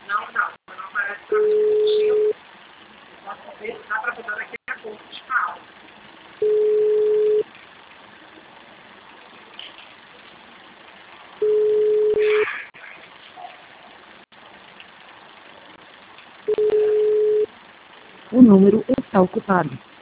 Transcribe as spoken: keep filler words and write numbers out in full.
Não, não, não aparece para mim. Eu posso ver se dá para botar daqui a pouco de fala. O número está ocupado.